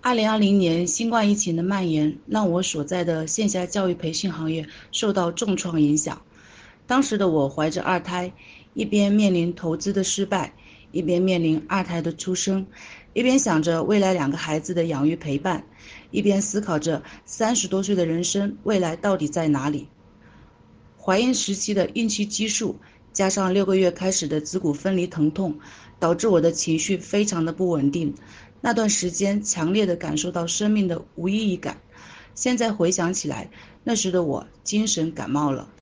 2020年新冠疫情的蔓延，让我所在的线下教育培训行业受到重创影响。当时的我怀着二胎，一边面临投资的失败，一边面临二胎的出生，一边想着未来2个孩子的养育陪伴，一边思考着30多岁的人生未来到底在哪里。怀孕时期的孕期激素，加上6个月开始的子骨分离疼痛，导致我的情绪非常的不稳定。那段时间强烈的感受到生命的无意义感。现在回想起来，那时的我精神感冒了。